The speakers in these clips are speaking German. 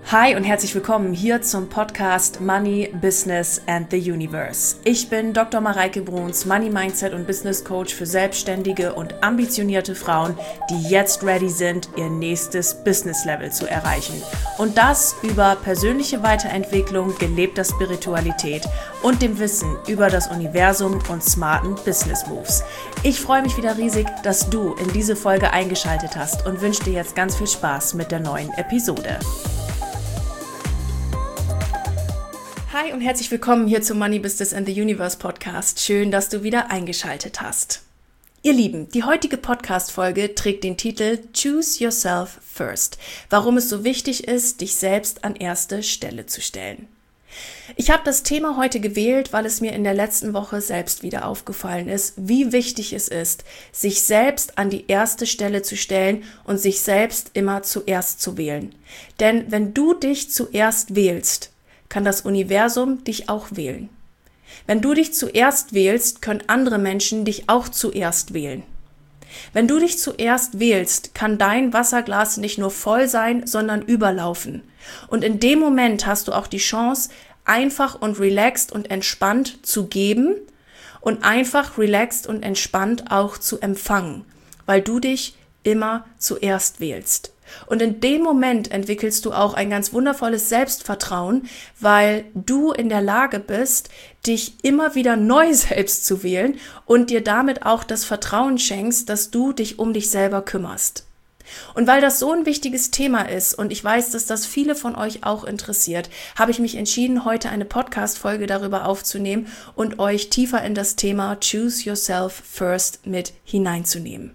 Hi und herzlich willkommen hier zum Podcast Money, Business and the Universe. Ich bin Dr. Mareike Bruns, Money Mindset und Business Coach für selbstständige und ambitionierte Frauen, die jetzt ready sind, ihr nächstes Business Level zu erreichen. Und das über persönliche Weiterentwicklung, gelebter Spiritualität und dem Wissen über das Universum und smarten Business Moves. Ich freue mich wieder riesig, dass du in diese Folge eingeschaltet hast und wünsche dir jetzt ganz viel Spaß mit der neuen Episode. Hi und herzlich willkommen hier zum Money, Business and the Universe Podcast. Schön, dass du wieder eingeschaltet hast. Ihr Lieben, die heutige Podcast-Folge trägt den Titel Choose Yourself First. Warum es so wichtig ist, dich selbst an erste Stelle zu stellen. Ich habe das Thema heute gewählt, weil es mir in der letzten Woche selbst wieder aufgefallen ist, wie wichtig es ist, sich selbst an die erste Stelle zu stellen und sich selbst immer zuerst zu wählen. Denn wenn du dich zuerst wählst, kann das Universum dich auch wählen. Wenn du dich zuerst wählst, können andere Menschen dich auch zuerst wählen. Wenn du dich zuerst wählst, kann dein Wasserglas nicht nur voll sein, sondern überlaufen. Und in dem Moment hast du auch die Chance, einfach und relaxed und entspannt zu geben und einfach relaxed und entspannt auch zu empfangen, weil du dich immer zuerst wählst. Und in dem Moment entwickelst du auch ein ganz wundervolles Selbstvertrauen, weil du in der Lage bist, dich immer wieder neu selbst zu wählen und dir damit auch das Vertrauen schenkst, dass du dich um dich selber kümmerst. Und weil das so ein wichtiges Thema ist und ich weiß, dass das viele von euch auch interessiert, habe ich mich entschieden, heute eine Podcast-Folge darüber aufzunehmen und euch tiefer in das Thema Choose Yourself First mit hineinzunehmen.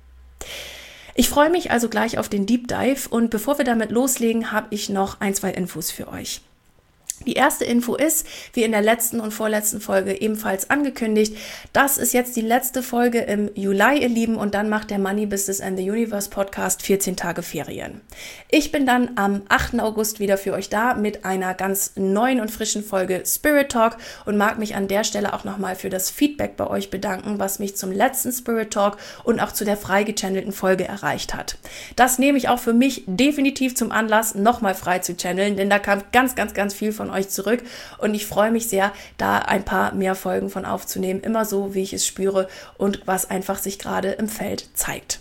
Ich freue mich also gleich auf den Deep Dive und bevor wir damit loslegen, habe ich noch ein, zwei Infos für euch. Die erste Info ist, wie in der letzten und vorletzten Folge ebenfalls angekündigt, das ist jetzt die letzte Folge im Juli, ihr Lieben, und dann macht der Money, Business and the Universe Podcast 14 Tage Ferien. Ich bin dann am 8. August wieder für euch da mit einer ganz neuen und frischen Folge Spirit Talk und mag mich an der Stelle auch nochmal für das Feedback bei euch bedanken, was mich zum letzten Spirit Talk und auch zu der frei gechannelten Folge erreicht hat. Das nehme ich auch für mich definitiv zum Anlass, nochmal frei zu channeln, denn da kam ganz viel von euch zurück und ich freue mich sehr, da ein paar mehr Folgen von aufzunehmen, immer so, wie ich es spüre und was einfach sich gerade im Feld zeigt.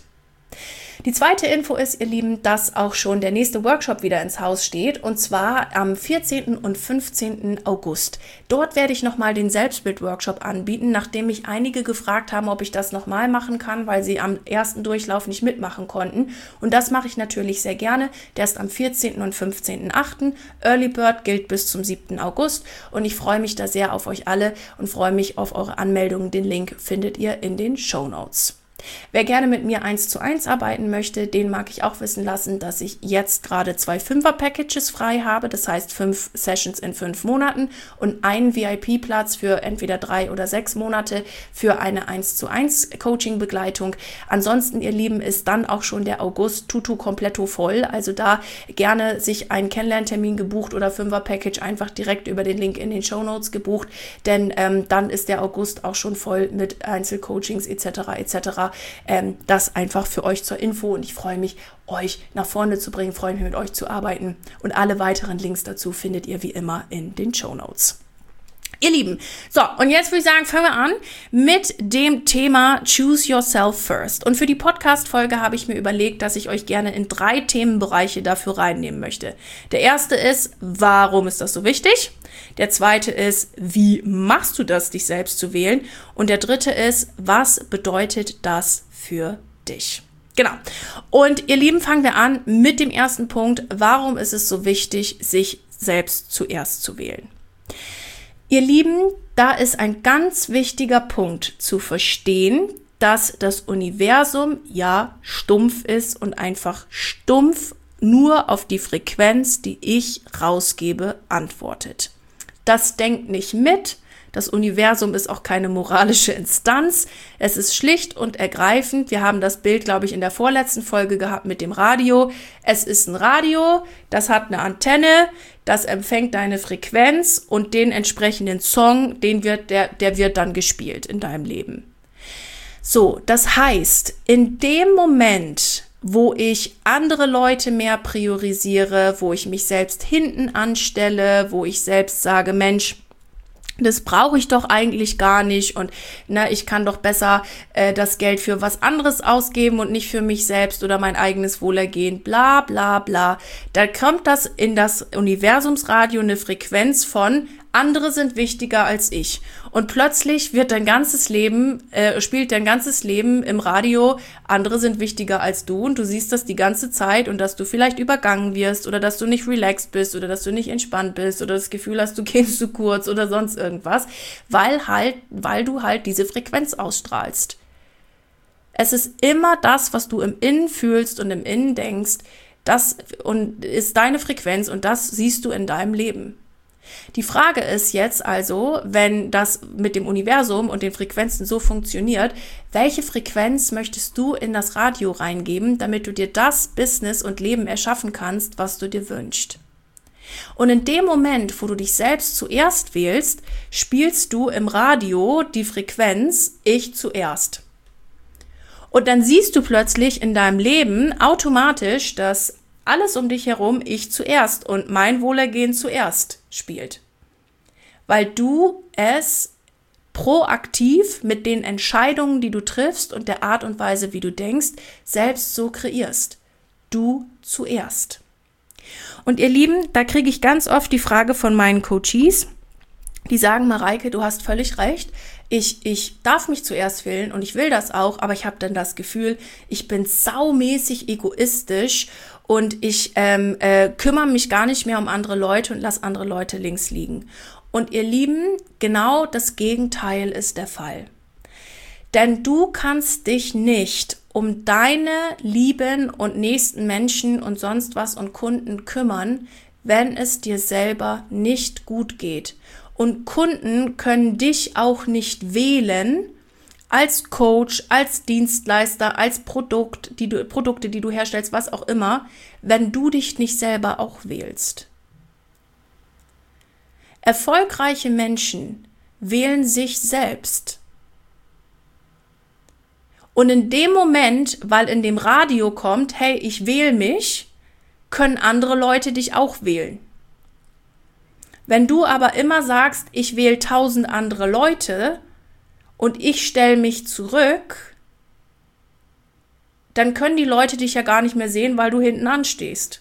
Die zweite Info ist, ihr Lieben, dass auch schon der nächste Workshop wieder ins Haus steht und zwar am 14. und 15. August. Dort werde ich nochmal den Selbstbild-Workshop anbieten, nachdem mich einige gefragt haben, ob ich das nochmal machen kann, weil sie am ersten Durchlauf nicht mitmachen konnten. Und das mache ich natürlich sehr gerne. Der ist am 14. und 15.8. Early Bird gilt bis zum 7. August und ich freue mich da sehr auf euch alle und freue mich auf eure Anmeldungen. Den Link findet ihr in den Shownotes. Wer gerne mit mir 1:1 arbeiten möchte, den mag ich auch wissen lassen, dass ich jetzt gerade 2 5er-Packages frei habe, das heißt 5 Sessions in 5 Monaten und einen VIP-Platz für entweder 3 oder 6 Monate für eine 1:1 Coaching-Begleitung. Ansonsten, ihr Lieben, ist dann auch schon der August tutu completo voll, also da gerne sich einen Kennenlerntermin gebucht oder 5er-Package einfach direkt über den Link in den Shownotes gebucht, denn dann ist der August auch schon voll mit Einzelcoachings etc. Das einfach für euch zur Info und ich freue mich, euch nach vorne zu bringen, freue mich mit euch zu arbeiten und alle weiteren Links dazu findet ihr wie immer in den Shownotes. Ihr Lieben, so und jetzt würde ich sagen, fangen wir an mit dem Thema Choose Yourself First. Und für die Podcast-Folge habe ich mir überlegt, dass ich euch gerne in 3 Themenbereiche dafür reinnehmen möchte. Der erste ist, warum ist das so wichtig? Der zweite ist, wie machst du das, dich selbst zu wählen? Und der dritte ist, was bedeutet das für dich? Genau. Und ihr Lieben, fangen wir an mit dem ersten Punkt. Warum ist es so wichtig, sich selbst zuerst zu wählen? Ihr Lieben, da ist ein ganz wichtiger Punkt zu verstehen, dass das Universum ja stumpf ist und einfach stumpf nur auf die Frequenz, die ich rausgebe, antwortet. Das denkt nicht mit. Das Universum ist auch keine moralische Instanz. Es ist schlicht und ergreifend. Wir haben das Bild, glaube ich, in der vorletzten Folge gehabt mit dem Radio. Es ist ein Radio, das hat eine Antenne, das empfängt deine Frequenz und den entsprechenden Song, der wird dann gespielt in deinem Leben. So, das heißt, in dem Moment, wo ich andere Leute mehr priorisiere, wo ich mich selbst hinten anstelle, wo ich selbst sage, Mensch, das brauche ich doch eigentlich gar nicht und ich kann doch besser das Geld für was anderes ausgeben und nicht für mich selbst oder mein eigenes Wohlergehen, bla bla bla. Da kommt das in das Universumsradio eine Frequenz von andere sind wichtiger als ich. Und plötzlich wird spielt dein ganzes Leben im Radio, andere sind wichtiger als du und du siehst das die ganze Zeit und dass du vielleicht übergangen wirst oder dass du nicht relaxed bist oder dass du nicht entspannt bist oder das Gefühl hast, du gehst zu kurz oder sonst irgendwas, weil du halt diese Frequenz ausstrahlst. Es ist immer das, was du im Innen fühlst und im Innen denkst, das ist deine Frequenz und das siehst du in deinem Leben. Die Frage ist jetzt also, wenn das mit dem Universum und den Frequenzen so funktioniert, welche Frequenz möchtest du in das Radio reingeben, damit du dir das Business und Leben erschaffen kannst, was du dir wünschst? Und in dem Moment, wo du dich selbst zuerst wählst, spielst du im Radio die Frequenz Ich zuerst. Und dann siehst du plötzlich in deinem Leben automatisch, dass alles um dich herum Ich zuerst und mein Wohlergehen zuerst spielt. Weil du es proaktiv mit den Entscheidungen, die du triffst und der Art und Weise, wie du denkst, selbst so kreierst. Du zuerst. Und ihr Lieben, da kriege ich ganz oft die Frage von meinen Coaches, die sagen, Mareike, du hast völlig recht, ich darf mich zuerst wählen und ich will das auch, aber ich habe dann das Gefühl, ich bin saumäßig egoistisch und ich kümmere mich gar nicht mehr um andere Leute und lasse andere Leute links liegen. Und ihr Lieben, genau das Gegenteil ist der Fall. Denn du kannst dich nicht um deine lieben und nächsten Menschen und sonst was und Kunden kümmern, wenn es dir selber nicht gut geht. Und Kunden können dich auch nicht wählen als Coach, als Dienstleister, als Produkte, die du herstellst, was auch immer, wenn du dich nicht selber auch wählst. Erfolgreiche Menschen wählen sich selbst. Und in dem Moment, weil in dem Radio kommt, hey, ich wähle mich, können andere Leute dich auch wählen. Wenn du aber immer sagst, ich wähle 1000 andere Leute und ich stelle mich zurück, dann können die Leute dich ja gar nicht mehr sehen, weil du hinten anstehst.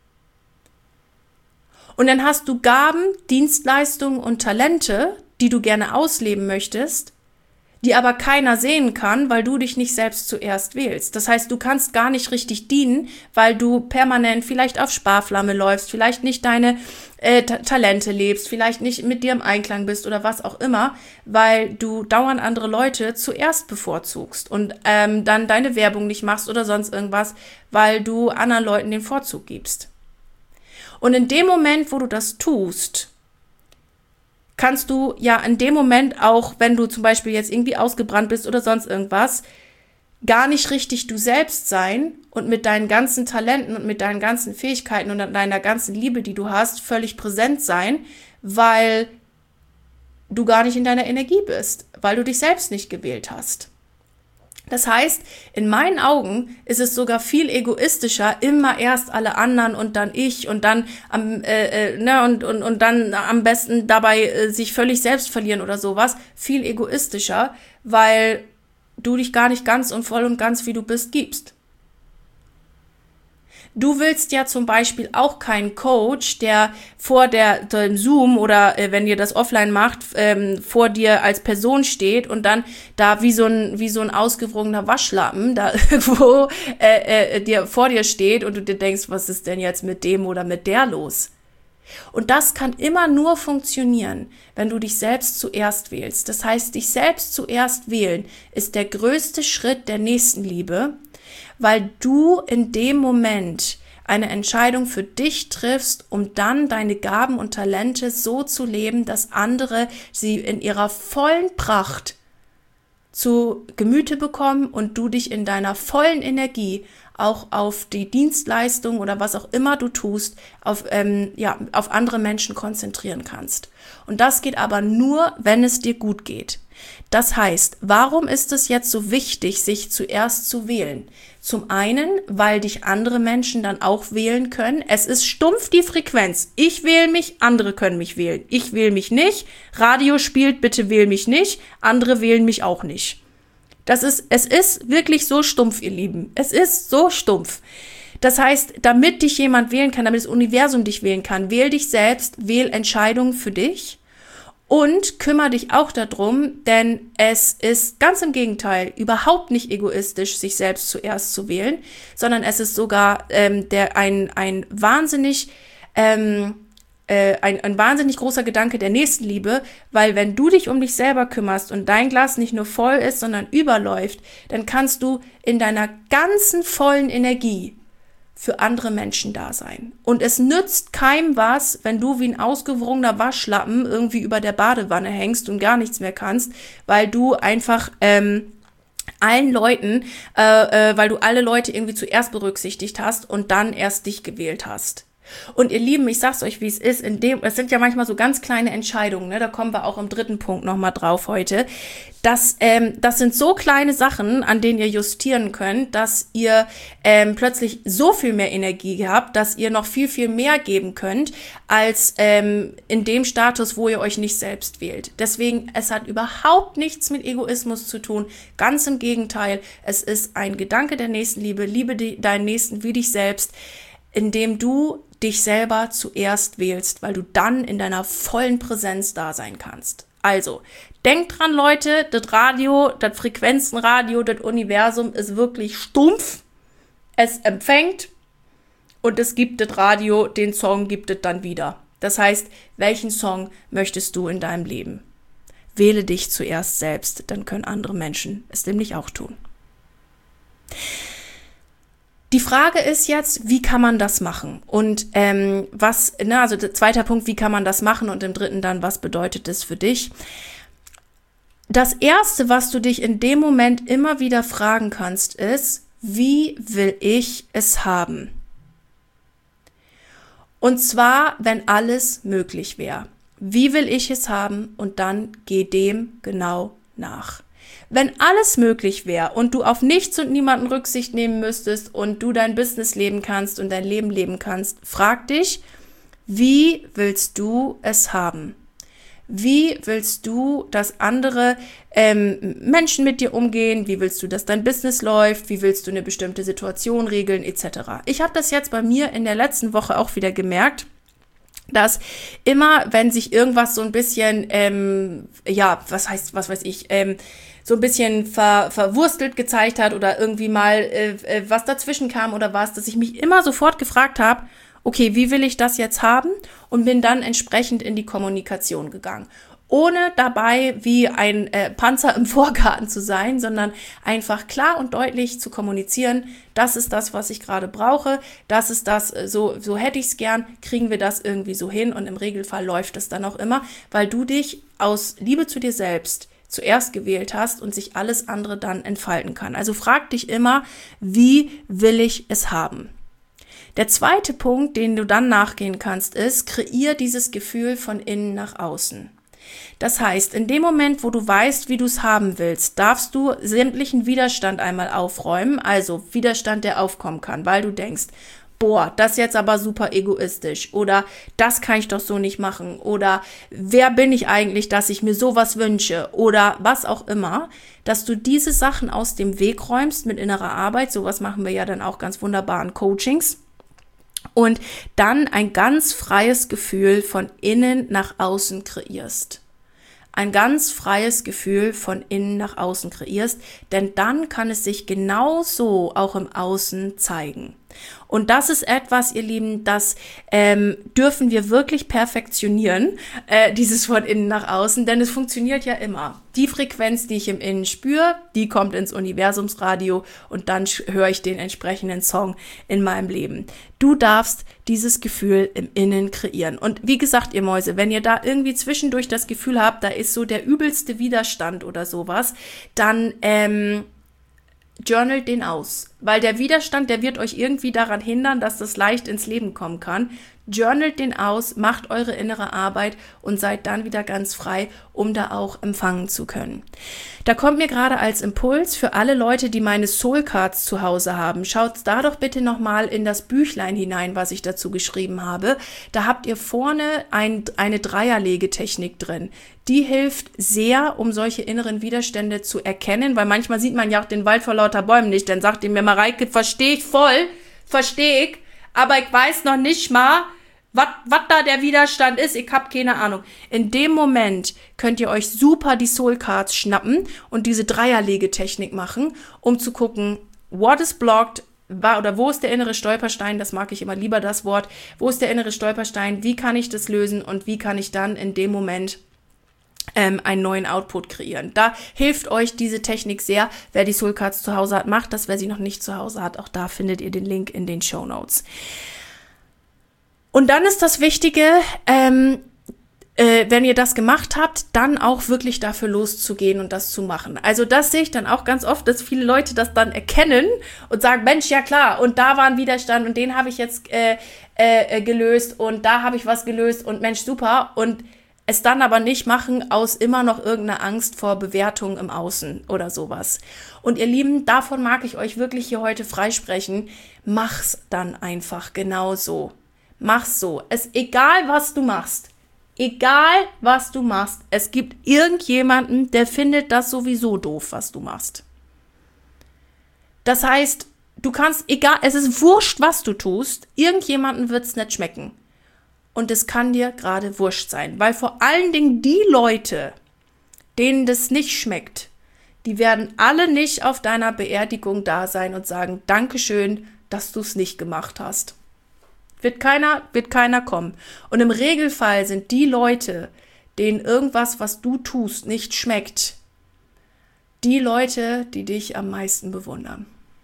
Und dann hast du Gaben, Dienstleistungen und Talente, die du gerne ausleben möchtest, die aber keiner sehen kann, weil du dich nicht selbst zuerst wählst. Das heißt, du kannst gar nicht richtig dienen, weil du permanent vielleicht auf Sparflamme läufst, vielleicht nicht deine Talente lebst, vielleicht nicht mit dir im Einklang bist oder was auch immer, weil du dauernd andere Leute zuerst bevorzugst und dann deine Werbung nicht machst oder sonst irgendwas, weil du anderen Leuten den Vorzug gibst. Und in dem Moment, wo du das tust, kannst du ja in dem Moment auch, wenn du zum Beispiel jetzt irgendwie ausgebrannt bist oder sonst irgendwas, gar nicht richtig du selbst sein und mit deinen ganzen Talenten und mit deinen ganzen Fähigkeiten und deiner ganzen Liebe, die du hast, völlig präsent sein, weil du gar nicht in deiner Energie bist, weil du dich selbst nicht gewählt hast. Das heißt, in meinen Augen ist es sogar viel egoistischer, immer erst alle anderen und dann ich und dann und dann am besten dabei sich völlig selbst verlieren oder sowas. Viel egoistischer, weil du dich gar nicht ganz und voll und ganz, wie du bist, gibst. Du willst ja zum Beispiel auch keinen Coach, der vor dem Zoom oder wenn ihr das offline macht, vor dir als Person steht und dann da wie so ein ausgewrungener Waschlappen da irgendwo vor dir steht und du dir denkst, was ist denn jetzt mit dem oder mit der los? Und das kann immer nur funktionieren, wenn du dich selbst zuerst wählst. Das heißt, dich selbst zuerst wählen ist der größte Schritt der Nächstenliebe, weil du in dem Moment eine Entscheidung für dich triffst, um dann deine Gaben und Talente so zu leben, dass andere sie in ihrer vollen Pracht zu Gemüte bekommen und du dich in deiner vollen Energie auch auf die Dienstleistung oder was auch immer du tust, auf andere Menschen konzentrieren kannst. Und das geht aber nur, wenn es dir gut geht. Das heißt, warum ist es jetzt so wichtig, sich zuerst zu wählen? Zum einen, weil dich andere Menschen dann auch wählen können. Es ist stumpf die Frequenz. Ich wähle mich, andere können mich wählen. Ich wähle mich nicht. Radio spielt, bitte wähl mich nicht. Andere wählen mich auch nicht. Es ist wirklich so stumpf, ihr Lieben. Es ist so stumpf. Das heißt, damit dich jemand wählen kann, damit das Universum dich wählen kann, wähl dich selbst, wähl Entscheidungen für dich. Und kümmere dich auch darum, denn es ist ganz im Gegenteil überhaupt nicht egoistisch, sich selbst zuerst zu wählen, sondern es ist sogar ein wahnsinnig großer Gedanke der Nächstenliebe, weil wenn du dich um dich selber kümmerst und dein Glas nicht nur voll ist, sondern überläuft, dann kannst du in deiner ganzen vollen Energie für andere Menschen da sein. Und es nützt keinem was, wenn du wie ein ausgewrungener Waschlappen irgendwie über der Badewanne hängst und gar nichts mehr kannst, weil du einfach weil du alle Leute irgendwie zuerst berücksichtigt hast und dann erst dich gewählt hast. Und ihr Lieben, ich sag's euch, wie es ist, es sind ja manchmal so ganz kleine Entscheidungen, ne? Da kommen wir auch im 3. Punkt nochmal drauf heute. Das sind so kleine Sachen, an denen ihr justieren könnt, dass ihr plötzlich so viel mehr Energie habt, dass ihr noch viel, viel mehr geben könnt, als in dem Status, wo ihr euch nicht selbst wählt. Deswegen, es hat überhaupt nichts mit Egoismus zu tun. Ganz im Gegenteil, es ist ein Gedanke der Nächstenliebe. Liebe deinen Nächsten wie dich selbst, indem du dich selber zuerst wählst, weil du dann in deiner vollen Präsenz da sein kannst. Also, denkt dran, Leute, das Radio, das Frequenzenradio, das Universum ist wirklich stumpf. Es empfängt und es gibt das Radio, den Song gibt es dann wieder. Das heißt, welchen Song möchtest du in deinem Leben? Wähle dich zuerst selbst, dann können andere Menschen es nämlich auch tun. Die Frage ist jetzt, wie kann man das machen? Und also der 2. Punkt, wie kann man das machen? Und im 3. dann, was bedeutet es für dich? Das Erste, was du dich in dem Moment immer wieder fragen kannst, ist, wie will ich es haben? Und zwar, wenn alles möglich wäre. Wie will ich es haben? Und dann geh dem genau nach. Wenn alles möglich wäre und du auf nichts und niemanden Rücksicht nehmen müsstest und du dein Business leben kannst und dein Leben leben kannst, frag dich, wie willst du es haben? Wie willst du, dass andere Menschen mit dir umgehen? Wie willst du, dass dein Business läuft? Wie willst du eine bestimmte Situation regeln, etc.? Ich habe das jetzt bei mir in der letzten Woche auch wieder gemerkt, dass immer, wenn sich irgendwas so ein bisschen, so ein bisschen verwurstelt gezeigt hat oder irgendwie mal was dazwischen kam oder was, dass ich mich immer sofort gefragt habe, okay, wie will ich das jetzt haben? Und bin dann entsprechend in die Kommunikation gegangen. Ohne dabei wie ein Panzer im Vorgarten zu sein, sondern einfach klar und deutlich zu kommunizieren, das ist das, was ich gerade brauche, das ist das, so hätte ich es gern, kriegen wir das irgendwie so hin und im Regelfall läuft es dann auch immer, weil du dich aus Liebe zu dir selbst zuerst gewählt hast und sich alles andere dann entfalten kann. Also frag dich immer, wie will ich es haben? Der 2. Punkt, den du dann nachgehen kannst, ist, kreier dieses Gefühl von innen nach außen. Das heißt, in dem Moment, wo du weißt, wie du es haben willst, darfst du sämtlichen Widerstand einmal aufräumen, also Widerstand, der aufkommen kann, weil du denkst, boah, das ist jetzt aber super egoistisch oder das kann ich doch so nicht machen oder wer bin ich eigentlich, dass ich mir sowas wünsche oder was auch immer, dass du diese Sachen aus dem Weg räumst mit innerer Arbeit, sowas machen wir ja dann auch ganz wunderbar in Coachings und dann ein ganz freies Gefühl von innen nach außen kreierst. Ein ganz freies Gefühl von innen nach außen kreierst, denn dann kann es sich genauso auch im Außen zeigen. Und das ist etwas, ihr Lieben, das dürfen wir wirklich perfektionieren, dieses von innen nach außen, denn es funktioniert ja immer. Die Frequenz, die ich im Innen spüre, die kommt ins Universumsradio und dann höre ich den entsprechenden Song in meinem Leben. Du darfst dieses Gefühl im Innen kreieren. Und wie gesagt, ihr Mäuse, wenn ihr da irgendwie zwischendurch das Gefühl habt, da ist so der übelste Widerstand oder sowas, dann journalt den aus, weil der Widerstand, der wird euch irgendwie daran hindern, dass das leicht ins Leben kommen kann. Journalt den aus, macht eure innere Arbeit und seid dann wieder ganz frei, um da auch empfangen zu können. Da kommt mir gerade als Impuls für alle Leute, die meine Soul Cards zu Hause haben, schaut da doch bitte nochmal in das Büchlein hinein, was ich dazu geschrieben habe. Da habt ihr vorne eine Dreierlegetechnik drin. Die hilft sehr, um solche inneren Widerstände zu erkennen, weil manchmal sieht man ja auch den Wald vor lauter Bäumen nicht. Dann sagt ihr mir, Mareike, verstehe ich, aber ich weiß noch nicht mal, was da der Widerstand ist, ich habe keine Ahnung. In dem Moment könnt ihr euch super die Soul Cards schnappen und diese Dreierlegetechnik machen, um zu gucken, what is blocked, oder wo ist der innere Stolperstein, das mag ich immer lieber das Wort, wo ist der innere Stolperstein, wie kann ich das lösen und wie kann ich dann in dem Moment einen neuen Output kreieren. Da hilft euch diese Technik sehr. Wer die Soul Cards zu Hause hat, macht das. Wer sie noch nicht zu Hause hat, auch da findet ihr den Link in den Shownotes. Und dann ist das Wichtige, wenn ihr das gemacht habt, dann auch wirklich dafür loszugehen und das zu machen. Also das sehe ich dann auch ganz oft, dass viele Leute das dann erkennen und sagen, Mensch, ja klar, und da war ein Widerstand und den habe ich jetzt gelöst und da habe ich was gelöst und Mensch, super. Und es dann aber nicht machen aus immer noch irgendeiner Angst vor Bewertung im Außen oder sowas. Und ihr Lieben, davon mag ich euch wirklich hier heute freisprechen. Mach's dann einfach genauso. Mach's so. Egal was du machst, es gibt irgendjemanden, der findet das sowieso doof, was du machst. Das heißt, du kannst, es ist wurscht, was du tust, irgendjemanden wird's nicht schmecken. Und es kann dir gerade wurscht sein, weil vor allen Dingen die Leute, denen das nicht schmeckt, die werden alle nicht auf deiner Beerdigung da sein und sagen, Dankeschön, dass du es nicht gemacht hast. Wird keiner kommen. Und im Regelfall sind die Leute, denen irgendwas, was du tust, nicht schmeckt, die Leute, die dich am meisten bewundern.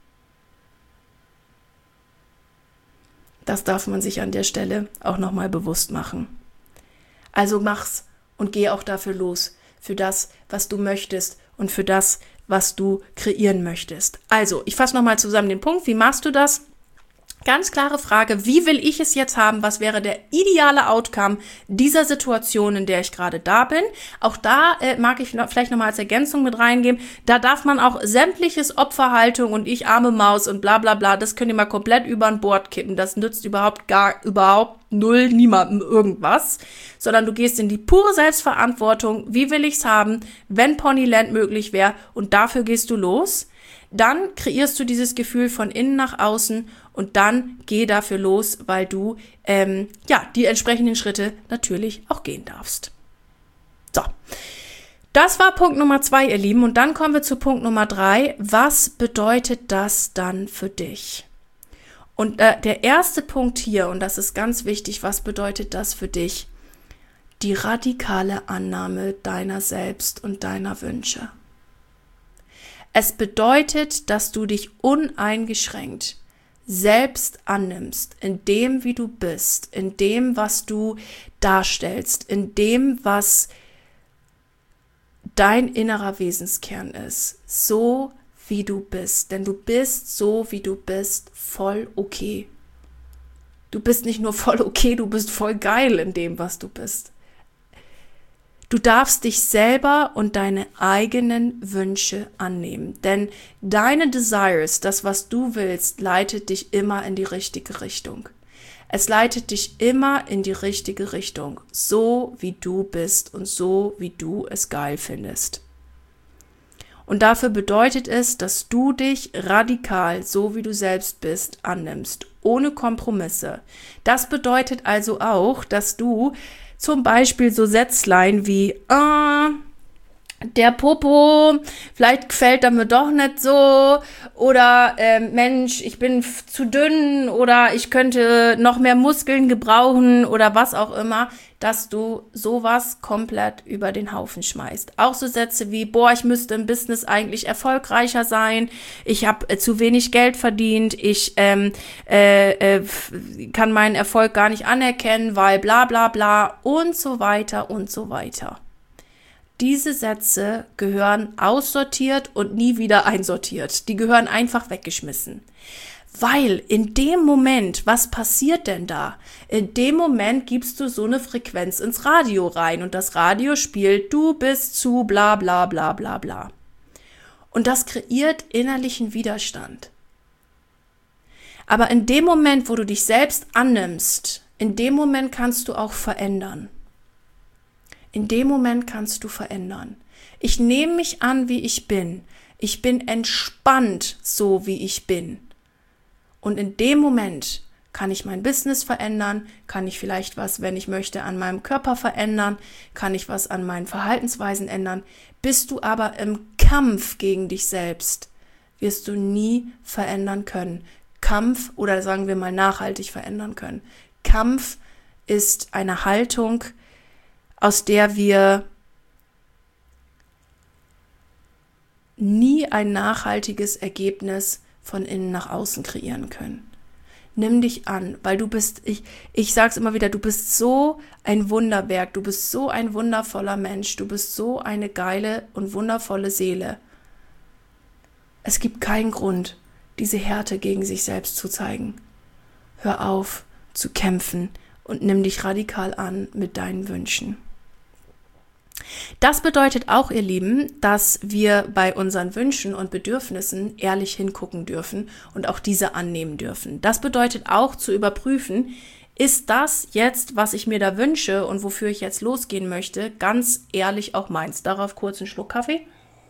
Das darf man sich an der Stelle auch nochmal bewusst machen. Also mach's und geh auch dafür los, für das, was du möchtest und für das, was du kreieren möchtest. Also, ich fasse nochmal zusammen den Punkt. Wie machst du das? Ganz klare Frage, wie will ich es jetzt haben? Was wäre der ideale Outcome dieser Situation, in der ich gerade da bin? Auch da mag ich vielleicht nochmal als Ergänzung mit reingeben. Da darf man auch sämtliches Opferhaltung und ich arme Maus und bla bla bla, das könnt ihr mal komplett über ein Bord kippen. Das nützt überhaupt null niemandem irgendwas. Sondern du gehst in die pure Selbstverantwortung. Wie will ich's haben, wenn Ponyland möglich wäre? Und dafür gehst du los. Dann kreierst du dieses Gefühl von innen nach außen und dann geh dafür los, weil du die entsprechenden Schritte natürlich auch gehen darfst. So, das war Punkt Nummer 2, ihr Lieben. Und dann kommen wir zu Punkt Nummer 3. Was bedeutet das dann für dich? Und der erste Punkt hier, und das ist ganz wichtig, was bedeutet das für dich? Die radikale Annahme deiner selbst und deiner Wünsche. Es bedeutet, dass du dich uneingeschränkt selbst annimmst, in dem, wie du bist, in dem, was du darstellst, in dem, was dein innerer Wesenskern ist, so wie du bist. Denn du bist so, wie du bist, voll okay. Du bist nicht nur voll okay, du bist voll geil in dem, was du bist. Du darfst dich selber und deine eigenen Wünsche annehmen, denn deine Desires, das, was du willst, leitet dich immer in die richtige Richtung. Es leitet dich immer in die richtige Richtung, so wie du bist und so wie du es geil findest. Und dafür bedeutet es, dass du dich radikal, so wie du selbst bist, annimmst, ohne Kompromisse. Das bedeutet also auch, dass du zum Beispiel so Sätzlein wie, der Popo, vielleicht gefällt er mir doch nicht so, oder Mensch, ich bin zu dünn, oder ich könnte noch mehr Muskeln gebrauchen, oder was auch immer, dass du sowas komplett über den Haufen schmeißt. Auch so Sätze wie, boah, ich müsste im Business eigentlich erfolgreicher sein, ich habe zu wenig Geld verdient, ich kann meinen Erfolg gar nicht anerkennen, weil bla bla bla und so weiter und so weiter. Diese Sätze gehören aussortiert und nie wieder einsortiert. Die gehören einfach weggeschmissen. Weil in dem Moment, was passiert denn da? In dem Moment gibst du so eine Frequenz ins Radio rein und das Radio spielt, du bist zu bla bla bla bla bla. Und das kreiert innerlichen Widerstand. Aber in dem Moment, wo du dich selbst annimmst, in dem Moment kannst du auch verändern. In dem Moment kannst du verändern. Ich nehme mich an, wie ich bin. Ich bin entspannt, so wie ich bin. Und in dem Moment kann ich mein Business verändern, kann ich vielleicht was, wenn ich möchte, an meinem Körper verändern, kann ich was an meinen Verhaltensweisen ändern. Bist du aber im Kampf gegen dich selbst, wirst du nie verändern können. Kampf oder sagen wir mal nachhaltig verändern können. Kampf ist eine Haltung, aus der wir nie ein nachhaltiges Ergebnis von innen nach außen kreieren können. Nimm dich an, weil du bist, ich sag's immer wieder, du bist so ein Wunderwerk, du bist so ein wundervoller Mensch, du bist so eine geile und wundervolle Seele. Es gibt keinen Grund, diese Härte gegen sich selbst zu zeigen. Hör auf zu kämpfen und nimm dich radikal an mit deinen Wünschen. Das bedeutet auch, ihr Lieben, dass wir bei unseren Wünschen und Bedürfnissen ehrlich hingucken dürfen und auch diese annehmen dürfen. Das bedeutet auch zu überprüfen, ist das jetzt, was ich mir da wünsche und wofür ich jetzt losgehen möchte, ganz ehrlich auch meins. Darauf kurz einen Schluck Kaffee.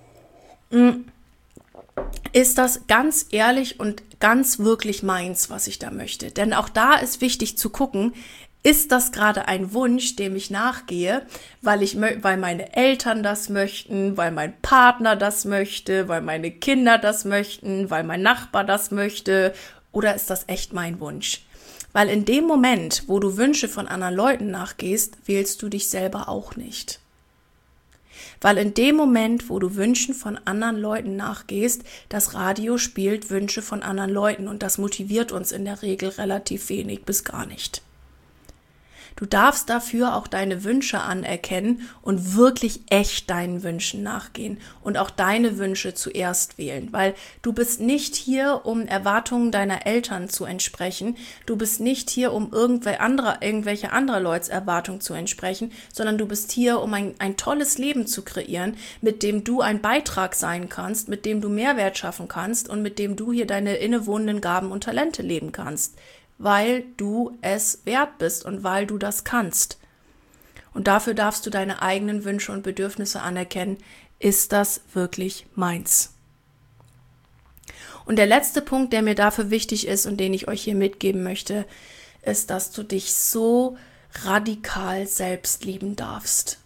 Ist das ganz ehrlich und ganz wirklich meins, was ich da möchte? Denn auch da ist wichtig zu gucken, ist das gerade ein Wunsch, dem ich nachgehe, weil meine Eltern das möchten, weil mein Partner das möchte, weil meine Kinder das möchten, weil mein Nachbar das möchte, oder ist das echt mein Wunsch? Weil in dem Moment, wo du Wünsche von anderen Leuten nachgehst, wählst du dich selber auch nicht. Weil in dem Moment, wo du Wünschen von anderen Leuten nachgehst, das Radio spielt Wünsche von anderen Leuten und das motiviert uns in der Regel relativ wenig bis gar nicht. Du darfst dafür auch deine Wünsche anerkennen und wirklich echt deinen Wünschen nachgehen und auch deine Wünsche zuerst wählen, weil du bist nicht hier, um Erwartungen deiner Eltern zu entsprechen, du bist nicht hier, um irgendwelche andere Leute Erwartungen zu entsprechen, sondern du bist hier, um ein tolles Leben zu kreieren, mit dem du ein Beitrag sein kannst, mit dem du Mehrwert schaffen kannst und mit dem du hier deine innewohnenden Gaben und Talente leben kannst. Weil du es wert bist und weil du das kannst. Und dafür darfst du deine eigenen Wünsche und Bedürfnisse anerkennen. Ist das wirklich meins? Und der letzte Punkt, der mir dafür wichtig ist und den ich euch hier mitgeben möchte, ist, dass du dich so radikal selbst lieben darfst.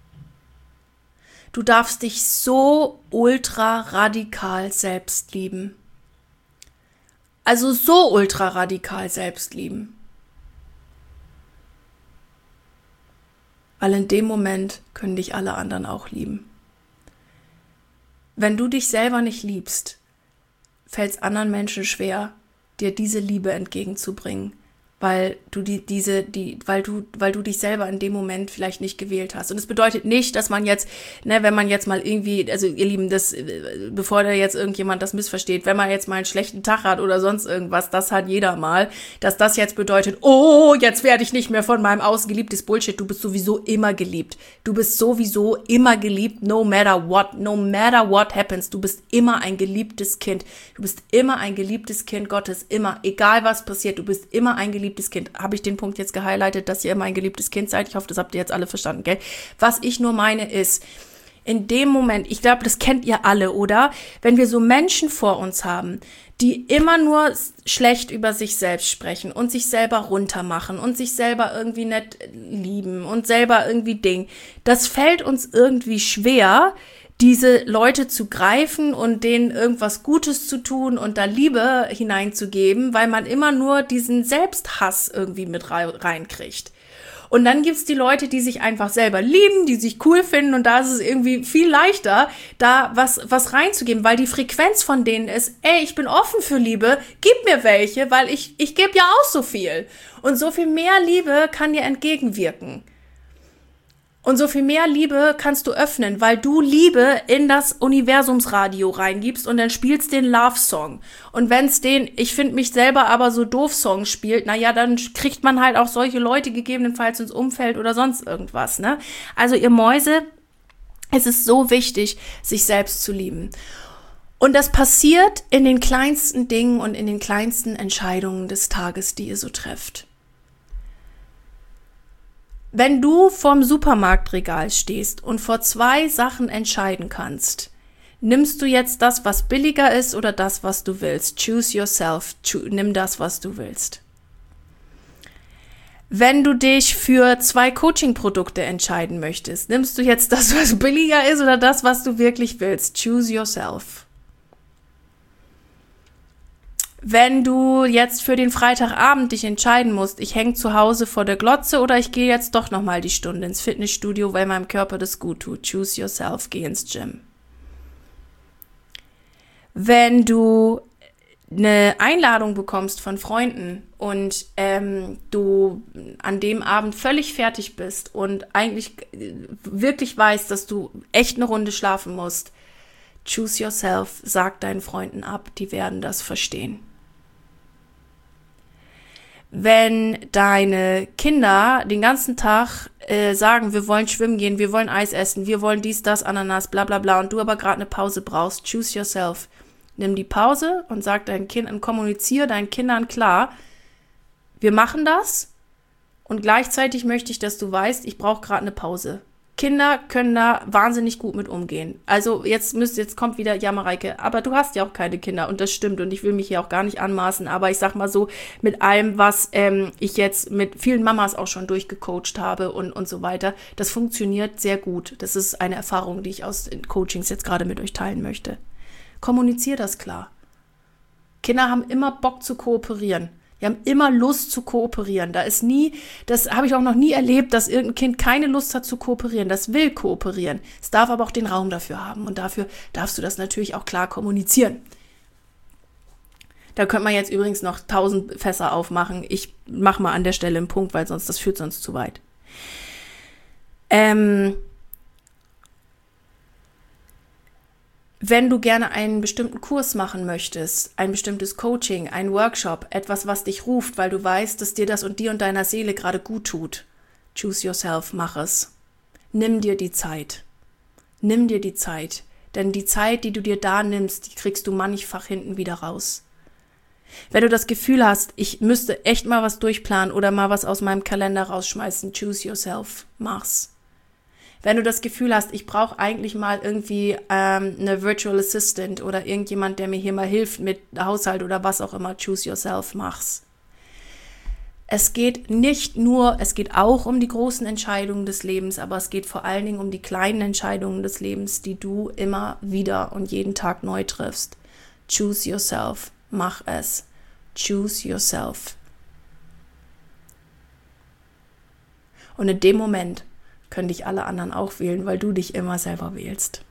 Du darfst dich so ultra radikal selbst lieben. Also so ultra radikal selbst lieben. Weil in dem Moment können dich alle anderen auch lieben. Wenn du dich selber nicht liebst, fällt es anderen Menschen schwer, dir diese Liebe entgegenzubringen, weil du weil du dich selber in dem Moment vielleicht nicht gewählt hast. Und es bedeutet nicht, dass man jetzt, wenn man jetzt mal irgendwie, also ihr Lieben, bevor da jetzt irgendjemand das missversteht, wenn man jetzt mal einen schlechten Tag hat oder sonst irgendwas, das hat jeder mal, dass das jetzt bedeutet, oh, jetzt werde ich nicht mehr von meinem Außen geliebt, ist Bullshit, du bist sowieso immer geliebt. Du bist sowieso immer geliebt, no matter what happens, du bist immer ein geliebtes Kind. Du bist immer ein geliebtes Kind Gottes, immer, egal was passiert, du bist immer ein geliebtes Kind. Habe ich den Punkt jetzt gehighlightet, dass ihr immer ein geliebtes Kind seid? Ich hoffe, das habt ihr jetzt alle verstanden, gell? Was ich nur meine ist, in dem Moment, ich glaube, das kennt ihr alle, oder? Wenn wir so Menschen vor uns haben, die immer nur schlecht über sich selbst sprechen und sich selber runtermachen und sich selber irgendwie nicht lieben und selber irgendwie das fällt uns irgendwie schwer, diese Leute zu greifen und denen irgendwas Gutes zu tun und da Liebe hineinzugeben, weil man immer nur diesen Selbsthass irgendwie mit reinkriegt. Und dann gibt's die Leute, die sich einfach selber lieben, die sich cool finden und da ist es irgendwie viel leichter, da was reinzugeben, weil die Frequenz von denen ist, ey, ich bin offen für Liebe, gib mir welche, weil ich gebe ja auch so viel. Und so viel mehr Liebe kann dir entgegenwirken. Und so viel mehr Liebe kannst du öffnen, weil du Liebe in das Universumsradio reingibst und dann spielst den Love-Song. Und wenn es den Ich finde mich selber aber so doof Song spielt, naja, dann kriegt man halt auch solche Leute gegebenenfalls ins Umfeld oder sonst irgendwas, ne? Also ihr Mäuse, es ist so wichtig, sich selbst zu lieben. Und das passiert in den kleinsten Dingen und in den kleinsten Entscheidungen des Tages, die ihr so trefft. Wenn du vorm Supermarktregal stehst und vor 2 Sachen entscheiden kannst, nimmst du jetzt das, was billiger ist oder das, was du willst? Choose yourself. Nimm das, was du willst. Wenn du dich für 2 Coaching-Produkte entscheiden möchtest, nimmst du jetzt das, was billiger ist oder das, was du wirklich willst? Choose yourself. Wenn du jetzt für den Freitagabend dich entscheiden musst, ich hänge zu Hause vor der Glotze oder ich gehe jetzt doch nochmal die Stunde ins Fitnessstudio, weil meinem Körper das gut tut. Choose yourself, geh ins Gym. Wenn du eine Einladung bekommst von Freunden und du an dem Abend völlig fertig bist und eigentlich wirklich weißt, dass du echt eine Runde schlafen musst, choose yourself, sag deinen Freunden ab, die werden das verstehen. Wenn deine Kinder den ganzen Tag sagen, wir wollen schwimmen gehen, wir wollen Eis essen, wir wollen dies, das, Ananas, bla bla bla und du aber gerade eine Pause brauchst, choose yourself. Nimm die Pause und sag deinen Kindern, kommuniziere deinen Kindern klar, wir machen das und gleichzeitig möchte ich, dass du weißt, ich brauche gerade eine Pause. Kinder können da wahnsinnig gut mit umgehen. Also jetzt kommt wieder, ja Mareike, aber du hast ja auch keine Kinder und das stimmt und ich will mich hier auch gar nicht anmaßen, aber ich sag mal so, mit allem, was ich jetzt mit vielen Mamas auch schon durchgecoacht habe und so weiter, das funktioniert sehr gut. Das ist eine Erfahrung, die ich aus den Coachings jetzt gerade mit euch teilen möchte. Kommunizier das klar. Kinder haben immer Bock zu kooperieren. Die haben immer Lust zu kooperieren. Das habe ich auch noch nie erlebt, dass irgendein Kind keine Lust hat zu kooperieren. Das will kooperieren. Es darf aber auch den Raum dafür haben. Und dafür darfst du das natürlich auch klar kommunizieren. Da könnte man jetzt übrigens noch 1000 Fässer aufmachen. Ich mache mal an der Stelle einen Punkt, weil das führt sonst zu weit. Wenn du gerne einen bestimmten Kurs machen möchtest, ein bestimmtes Coaching, ein Workshop, etwas, was dich ruft, weil du weißt, dass dir das und dir und deiner Seele gerade gut tut, choose yourself, mach es. Nimm dir die Zeit. Nimm dir die Zeit. Denn die Zeit, die du dir da nimmst, die kriegst du mannigfach hinten wieder raus. Wenn du das Gefühl hast, ich müsste echt mal was durchplanen oder mal was aus meinem Kalender rausschmeißen, choose yourself, mach's. Wenn du das Gefühl hast, ich brauche eigentlich mal irgendwie eine Virtual Assistant oder irgendjemand, der mir hier mal hilft mit Haushalt oder was auch immer, choose yourself, mach's. Es geht auch um die großen Entscheidungen des Lebens, aber es geht vor allen Dingen um die kleinen Entscheidungen des Lebens, die du immer wieder und jeden Tag neu triffst. Choose yourself, mach es. Choose yourself. Und in dem Moment können dich alle anderen auch wählen, weil du dich immer selber wählst.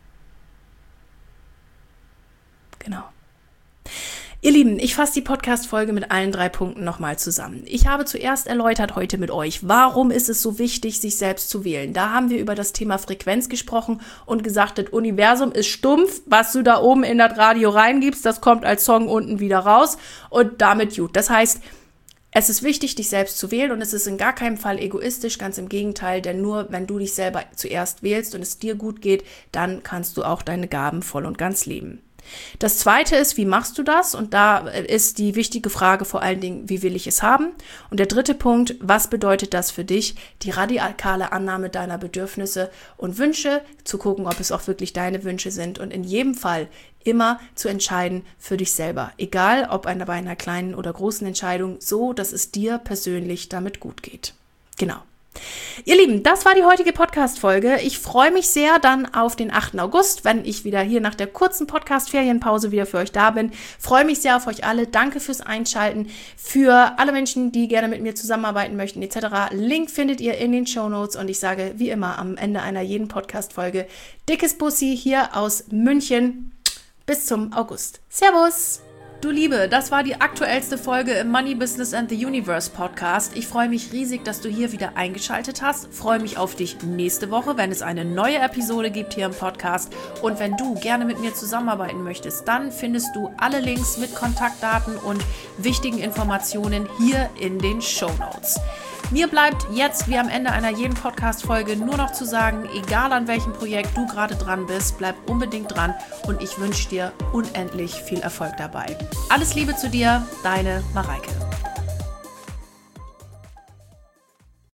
Genau. Ihr Lieben, ich fasse die Podcast-Folge mit allen 3 Punkten nochmal zusammen. Ich habe zuerst erläutert heute mit euch, warum ist es so wichtig, sich selbst zu wählen. Da haben wir über das Thema Frequenz gesprochen und gesagt, das Universum ist stumpf, was du da oben in das Radio reingibst, das kommt als Song unten wieder raus und damit gut. Das heißt, es ist wichtig, dich selbst zu wählen und es ist in gar keinem Fall egoistisch, ganz im Gegenteil, denn nur wenn du dich selber zuerst wählst und es dir gut geht, dann kannst du auch deine Gaben voll und ganz leben. Das Zweite ist, wie machst du das? Und da ist die wichtige Frage vor allen Dingen, wie will ich es haben? Und der dritte Punkt, was bedeutet das für dich? Die radikale Annahme deiner Bedürfnisse und Wünsche, zu gucken, ob es auch wirklich deine Wünsche sind und in jedem Fall immer zu entscheiden für dich selber. Egal, ob bei einer kleinen oder großen Entscheidung, so, dass es dir persönlich damit gut geht. Genau. Ihr Lieben, das war die heutige Podcast-Folge. Ich freue mich sehr dann auf den 8. August, wenn ich wieder hier nach der kurzen Podcast-Ferienpause wieder für euch da bin. Freue mich sehr auf euch alle. Danke fürs Einschalten. Für alle Menschen, die gerne mit mir zusammenarbeiten möchten etc. Link findet ihr in den Shownotes und ich sage wie immer am Ende einer jeden Podcast-Folge dickes Bussi hier aus München. Bis zum August. Servus! Du Liebe, das war die aktuellste Folge im Money Business and the Universe Podcast. Ich freue mich riesig, dass du hier wieder eingeschaltet hast. Freue mich auf dich nächste Woche, wenn es eine neue Episode gibt hier im Podcast. Und wenn du gerne mit mir zusammenarbeiten möchtest, dann findest du alle Links mit Kontaktdaten und wichtigen Informationen hier in den Shownotes. Mir bleibt jetzt, wie am Ende einer jeden Podcast-Folge, nur noch zu sagen, egal an welchem Projekt du gerade dran bist, bleib unbedingt dran und ich wünsche dir unendlich viel Erfolg dabei. Alles Liebe zu dir, deine Mareike.